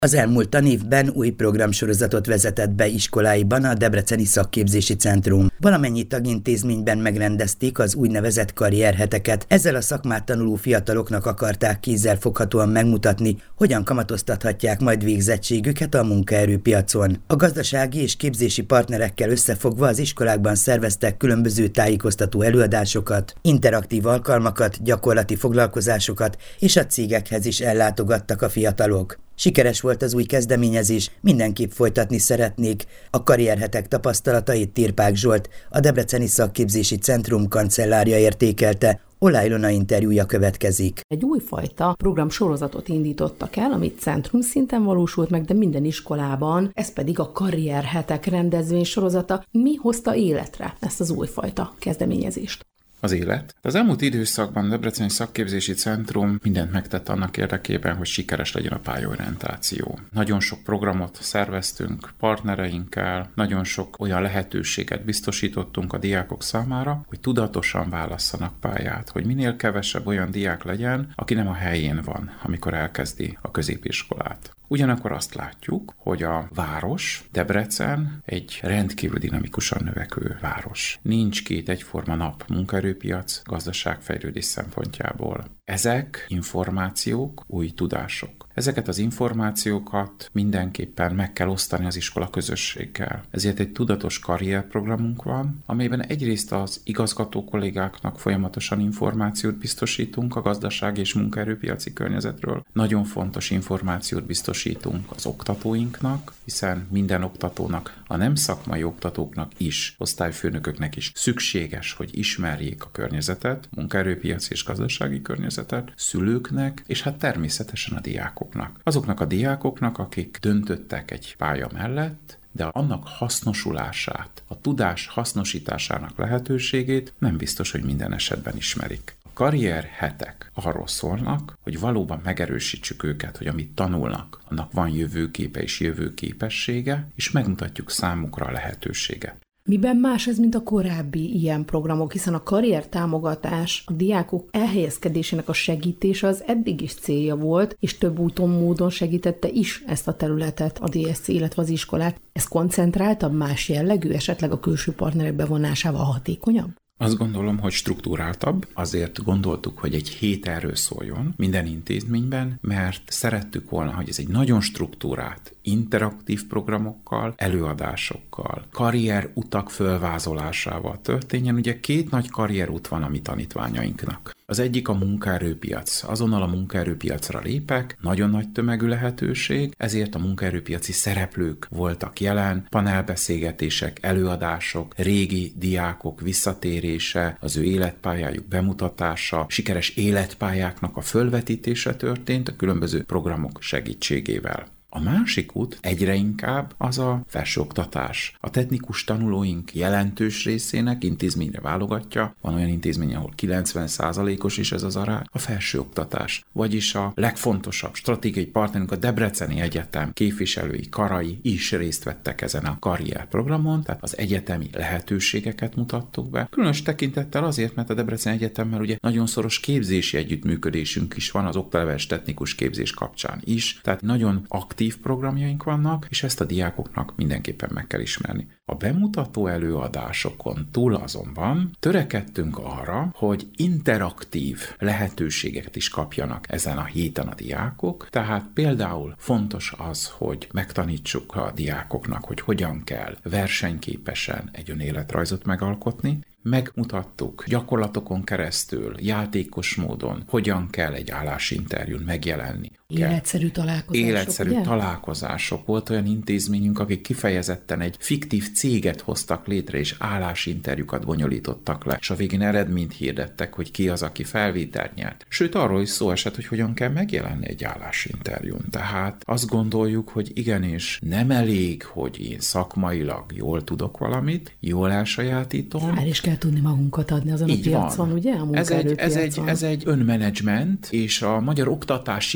Az elmúlt tanévben új programsorozatot vezetett be iskoláiban a Debreceni Szakképzési Centrum. Valamennyi tagintézményben megrendezték az úgynevezett karrierheteket. Ezzel a szakmát tanuló fiataloknak akarták kézzelfoghatóan megmutatni, hogyan kamatoztathatják majd végzettségüket a munkaerőpiacon. A gazdasági és képzési partnerekkel összefogva az iskolákban szerveztek különböző tájékoztató előadásokat, interaktív alkalmakat, gyakorlati foglalkozásokat, és a cégekhez is ellátogattak a fiatalok. Sikeres volt az új kezdeményezés, mindenképp folytatni szeretnék. A karrierhetek tapasztalatait Tirpák Zsolt, a Debreceni Szakképzési Centrum kancellárja értékelte. Olá Ilona interjúja következik. Egy újfajta programsorozatot indítottak el, amit centrum szinten valósult meg, de minden iskolában, ez pedig a karrierhetek rendezvénysorozata. Mi hozta életre ezt az újfajta kezdeményezést? Az élet. Az elmúlt időszakban a Debreceni Szakképzési Centrum mindent megtett annak érdekében, hogy sikeres legyen a pályaorientáció. Nagyon sok programot szerveztünk partnereinkkel, nagyon sok olyan lehetőséget biztosítottunk a diákok számára, hogy tudatosan válasszanak pályát, hogy minél kevesebb olyan diák legyen, aki nem a helyén van, amikor elkezdi a középiskolát. Ugyanakkor azt látjuk, hogy a város, Debrecen egy rendkívül dinamikusan növekvő város. Nincs két egyforma nap munkaerőpiac gazdaságfejlődés szempontjából. Ezek információk, új tudások. Ezeket az információkat mindenképpen meg kell osztani az iskola közösséggel. Ezért egy tudatos karrierprogramunk van, amelyben egyrészt az igazgató kollégáknak folyamatosan információt biztosítunk a gazdasági és munkaerőpiaci környezetről. Nagyon fontos információt biztosítunk az oktatóinknak, hiszen minden oktatónak, a nem szakmai oktatóknak is, osztályfőnököknek is szükséges, hogy ismerjék a környezetet, munkaerőpiaci és gazdasági környezetet, szülőknek, és hát természetesen a diákoknak. Azoknak a diákoknak, akik döntöttek egy pálya mellett, de annak hasznosulását, a tudás hasznosításának lehetőségét nem biztos, hogy minden esetben ismerik. A karrierhetek arról szólnak, hogy valóban megerősítsük őket, hogy amit tanulnak, annak van jövőképe és jövőképessége, és megmutatjuk számukra a lehetőséget. Miben más ez, mint a korábbi ilyen programok, hiszen a karriertámogatás, a diákok elhelyezkedésének a segítése az eddig is célja volt, és több úton, módon segítette is ezt a területet, a DSC, illetve az iskolát. Ez koncentráltabb, más jellegű, esetleg a külső partnerek bevonásával hatékonyabb? Azt gondolom, hogy struktúráltabb, azért gondoltuk, hogy egy hét erről szóljon minden intézményben, mert szerettük volna, hogy ez egy nagyon struktúrált, interaktív programokkal, előadásokkal, karrierutak fölvázolásával történjen. Ugye két nagy karrierút van a mi tanítványainknak. Az egyik a munkaerőpiac. Azonnal a munkaerőpiacra lépek, nagyon nagy tömegű lehetőség, ezért a munkaerőpiaci szereplők voltak jelen, panelbeszélgetések, előadások, régi diákok visszatérése, az ő életpályájuk bemutatása, sikeres életpályáknak a fölvetítése történt a különböző programok segítségével. A másik út egyre inkább az a felsőoktatás. A technikus tanulóink jelentős részének intézményre válogatja, van olyan intézmény, ahol 90%-os is ez az arány, a felsőoktatás. Vagyis a legfontosabb stratégiai partnerünk, a Debreceni Egyetem képviselői, karai is részt vettek ezen a karrierprogramon, tehát az egyetemi lehetőségeket mutattuk be. Különös tekintettel azért, mert a Debreceni Egyetemmel ugye nagyon szoros képzési együttműködésünk is van az okleveles technikus képzés kapcsán is, tehát nagyon aktív programjaink vannak, és ezt a diákoknak mindenképpen meg kell ismerni. A bemutató előadásokon túl azonban törekedtünk arra, hogy interaktív lehetőségeket is kapjanak ezen a héten a diákok, tehát például fontos az, hogy megtanítsuk a diákoknak, hogy hogyan kell versenyképesen egy önéletrajzot megalkotni, megmutattuk gyakorlatokon keresztül, játékos módon, hogyan kell egy állásinterjún megjelenni. Életszerű találkozások. Volt olyan intézményünk, akik kifejezetten egy fiktív céget hoztak létre, és állásinterjúkat bonyolítottak le, és a végén eredményt hirdettek, hogy ki az, aki felvételt nyert. Sőt, arról is szó esett, hogy hogyan kell megjelenni egy állásinterjún. Tehát azt gondoljuk, hogy igenis nem elég, hogy én szakmailag jól tudok valamit, jól elsajátítom. El is kell tudni magunkat adni azon a piacon, ugye? A munkaerőpiacon. Ez egy önmenedzsment, és a magyar oktatási rendszer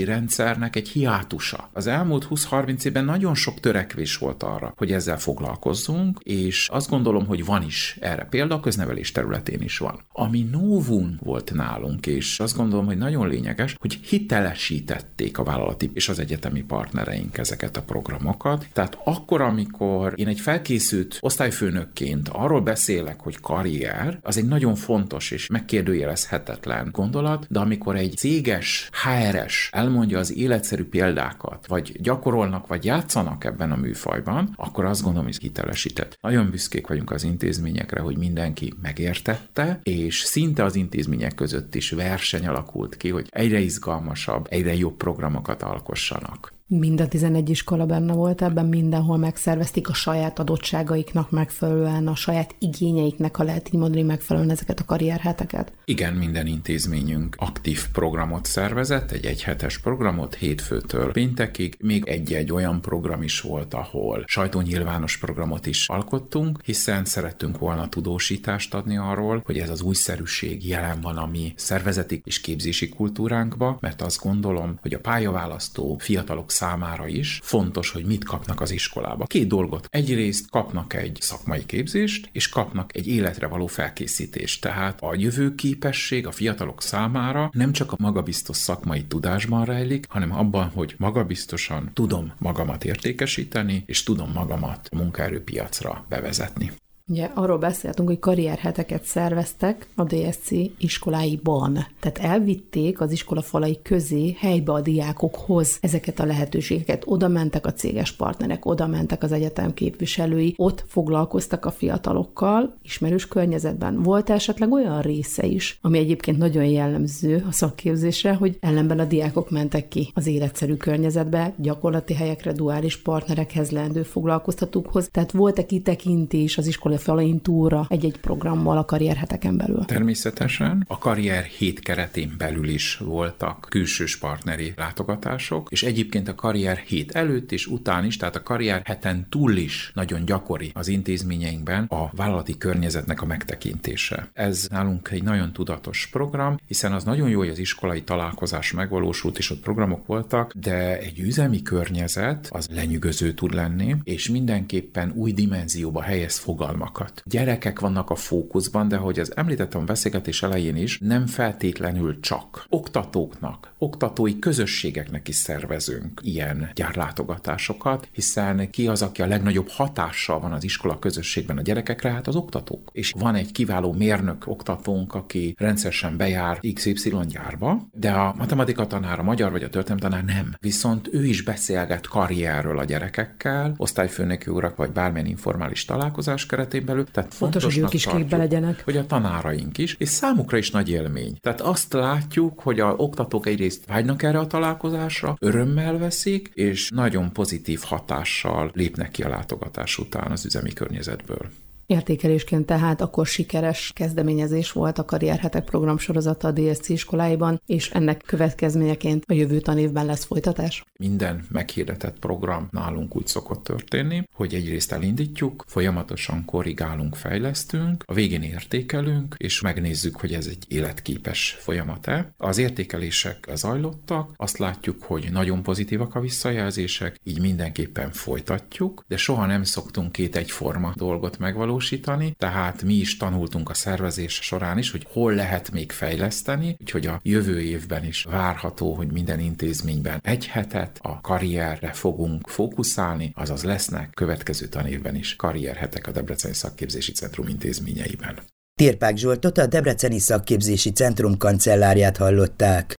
rendszernek egy hiátusa. Az elmúlt 20-30 évben nagyon sok törekvés volt arra, hogy ezzel foglalkozzunk, és azt gondolom, hogy van is erre példa, a köznevelés területén is van. Ami novum volt nálunk, és azt gondolom, hogy nagyon lényeges, hogy hitelesítették a vállalati és az egyetemi partnereink ezeket a programokat. Tehát akkor, amikor én egy felkészült osztályfőnökként arról beszélek, hogy karrier, az egy nagyon fontos és megkérdőjelezhetetlen gondolat, de amikor egy céges HRS elmondja az életszerű példákat, vagy gyakorolnak, vagy játszanak ebben a műfajban, akkor azt gondolom, hogy hitelesített. Nagyon büszkék vagyunk az intézményekre, hogy mindenki megértette, és szinte az intézmények között is verseny alakult ki, hogy egyre izgalmasabb, egyre jobb programokat alkossanak. Mind a 11 iskola benne volt ebben, mindenhol megszervezték a saját adottságaiknak megfelelően, a saját igényeiknek, ha lehet így mondani, megfelelően ezeket a karrierheteket? Igen, minden intézményünk aktív programot szervezett, egy egyhetes programot hétfőtől péntekig, még egy-egy olyan program is volt, ahol sajtónyilvános programot is alkottunk, hiszen szerettünk volna tudósítást adni arról, hogy ez az újszerűség jelen van a mi szervezeti és képzési kultúránkba, mert azt gondolom, hogy a pályaválasztó fiatalok számára is fontos, hogy mit kapnak az iskolába. 2 dolgot. Egyrészt kapnak egy szakmai képzést, és kapnak egy életre való felkészítést. Tehát a jövőképesség a fiatalok számára nem csak a magabiztos szakmai tudásban rejlik, hanem abban, hogy magabiztosan tudom magamat értékesíteni, és tudom magamat a munkaerőpiacra bevezetni. Ugye arról beszéltünk, hogy karrierheteket szerveztek a DSC iskoláiban. Tehát elvitték az iskola falai közé, helybe a diákokhoz ezeket a lehetőségeket. Oda mentek a céges partnerek, oda mentek az egyetem képviselői, ott foglalkoztak a fiatalokkal, ismerős környezetben. Volt esetleg olyan része is, ami egyébként nagyon jellemző a szakképzésre, hogy ellenben a diákok mentek ki az életszerű környezetbe, gyakorlati helyekre, duális partnerekhez, leendő foglalkoztatókhoz. Tehát volt-e kitekintés az iskola falain túlra egy-egy programmal a karrierheteken belül? Természetesen. A karrier hét keretén belül is voltak külsős partneri látogatások, és egyébként a karrier hét előtt és után is, tehát a karrier heten túl is nagyon gyakori az intézményeinkben a vállalati környezetnek a megtekintése. Ez nálunk egy nagyon tudatos program, hiszen az nagyon jó, hogy az iskolai találkozás megvalósult, és ott programok voltak, de egy üzemi környezet az lenyűgöző tud lenni, és mindenképpen új dimenzióba helyez fogalmakat. Gyerekek vannak a fókuszban, de ahogy az említettem a beszélgetés elején is, nem feltétlenül csak oktatóknak, oktatói közösségeknek is szervezünk ilyen gyárlátogatásokat, hiszen ki az, aki a legnagyobb hatással van az iskola közösségben a gyerekekre? Hát az oktatók. És van egy kiváló mérnök oktatónk, aki rendszeresen bejár XY gyárba, de a matematika tanár, a magyar vagy a történelem tanár nem. Viszont ő is beszélget karrierről a gyerekekkel, osztályfőnöki urak vagy bármilyen informális találkozás keretén belül. Tehát fontos, hogy ők is képbe legyenek. Hogy a tanáraink is, és számukra is nagy élmény. Tehát azt látjuk, hogy a oktatók egyrészt vágynak erre a találkozásra, örömmel veszik, és nagyon pozitív hatással lépnek ki a látogatás után az üzemi környezetből. Értékelésként tehát akkor sikeres kezdeményezés volt a karrierhetek programsorozata a DSC iskoláiban, és ennek következményeként a jövő tanévben lesz folytatás? Minden meghirdetett program nálunk úgy szokott történni, hogy egyrészt elindítjuk, folyamatosan korrigálunk, fejlesztünk, a végén értékelünk, és megnézzük, hogy ez egy életképes folyamat-e. Az értékelések zajlottak, azt látjuk, hogy nagyon pozitívak a visszajelzések, így mindenképpen folytatjuk, de soha nem szoktunk két egyforma dolgot megvalósítani, tehát mi is tanultunk a szervezés során is, hogy hol lehet még fejleszteni, úgyhogy a jövő évben is várható, hogy minden intézményben egy hetet a karrierre fogunk fókuszálni, azaz lesznek következő tanévben is karrierhetek a Debreceni Szakképzési Centrum intézményeiben. Térpák Zsoltot, a Debreceni Szakképzési Centrum kancellárját hallották.